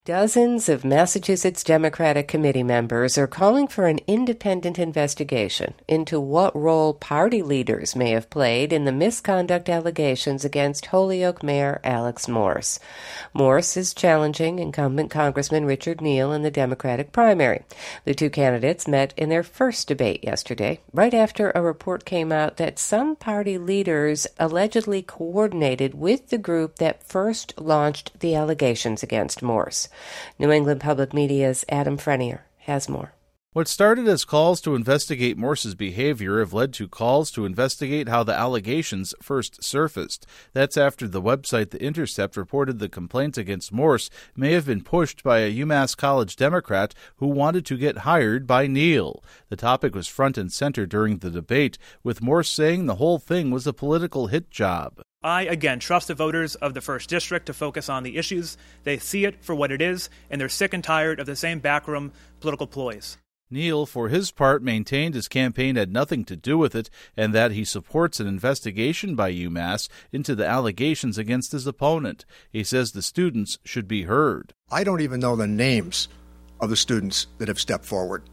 Dozens of Massachusetts Democratic committee members are calling for an independent investigation into what role party leaders may have played in the misconduct allegations against Holyoke Mayor Alex Morse. Morse is challenging incumbent Congressman Richard Neal in the Democratic primary. The two candidates met in their first debate yesterday, right after a report came out that some party leaders allegedly coordinated with the group that first launched the allegations against Morse. New England Public Media's Adam Frenier has more. What started as calls to investigate Morse's behavior have led to calls to investigate how the allegations first surfaced. That's after the website The Intercept reported the complaints against Morse may have been pushed by a UMass College Democrat who wanted to get hired by Neal. The topic was front and center during the debate, with Morse saying the whole thing was a political hit job. I, again, trust the voters of the 1st District to focus on the issues. They see it for what it is, and they're sick and tired of the same backroom political ploys. Neal, for his part, maintained his campaign had nothing to do with it and that he supports an investigation by UMass into the allegations against his opponent. He says the students should be heard. I don't even know the names of the students that have stepped forward.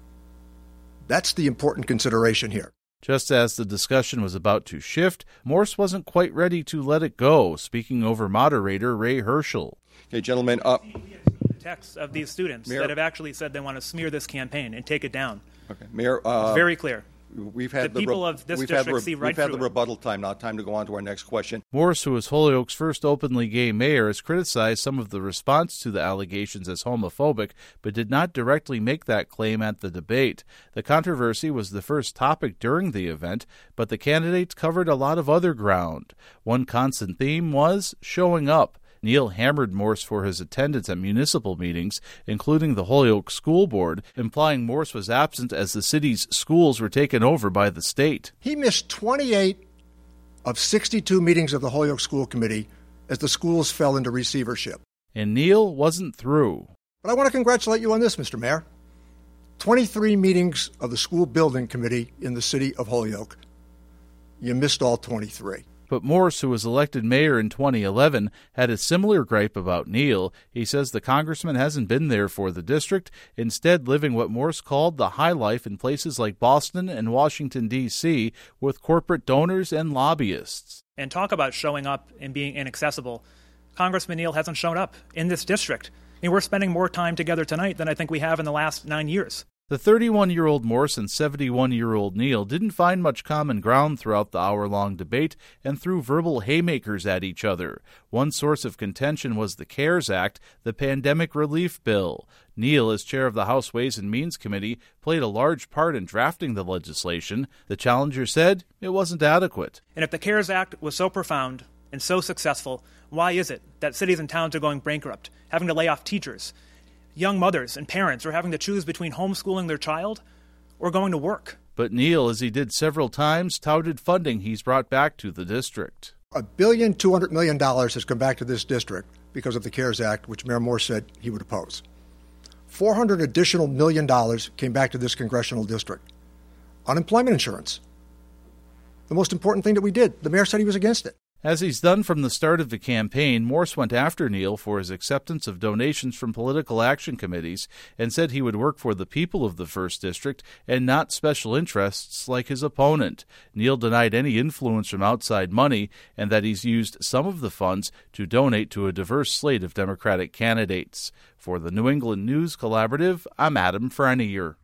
That's the important consideration here. Just as the discussion was about to shift, Morse wasn't quite ready to let it go, speaking over moderator Ray Herschel. Okay, gentlemen, texts of these students that have actually said they want to smear this campaign and take it down. Okay, Mayor, it's very clear. We've had the people of this district see right through it. We've had the rebuttal time. Now time to go on to our next question. Morse, who is Holyoke's first openly gay mayor, has criticized some of the response to the allegations as homophobic, but did not directly make that claim at the debate. The controversy was the first topic during the event, but the candidates covered a lot of other ground. One constant theme was showing up. Neal hammered Morse for his attendance at municipal meetings, including the Holyoke School Board, implying Morse was absent as the city's schools were taken over by the state. He missed 28 of 62 meetings of the Holyoke School Committee as the schools fell into receivership. And Neal wasn't through. But I want to congratulate you on this, Mr. Mayor. 23 meetings of the School Building Committee in the city of Holyoke. You missed all 23. But Morse, who was elected mayor in 2011, had a similar gripe about Neal. He says the congressman hasn't been there for the district, instead living what Morse called the high life in places like Boston and Washington, D.C., with corporate donors and lobbyists. And talk about showing up and being inaccessible. Congressman Neal hasn't shown up in this district. I mean, we're spending more time together tonight than I think we have in the last 9 years. The 31-year-old Morse and 71-year-old Neal didn't find much common ground throughout the hour-long debate and threw verbal haymakers at each other. One source of contention was the CARES Act, the pandemic relief bill. Neal, as chair of the House Ways and Means Committee, played a large part in drafting the legislation. The challenger said it wasn't adequate. And if the CARES Act was so profound and so successful, why is it that cities and towns are going bankrupt, having to lay off teachers? Young mothers and parents are having to choose between homeschooling their child or going to work. But Neal, as he did several times, touted funding he's brought back to the district. $1.2 billion has come back to this district because of the CARES Act, which Mayor Morse said he would oppose. $400 additional million came back to this congressional district. Unemployment insurance. The most important thing that we did, the mayor said he was against it. As he's done from the start of the campaign, Morse went after Neal for his acceptance of donations from political action committees and said he would work for the people of the 1st District and not special interests like his opponent. Neal denied any influence from outside money and that he's used some of the funds to donate to a diverse slate of Democratic candidates. For the New England News Collaborative, I'm Adam Frenier.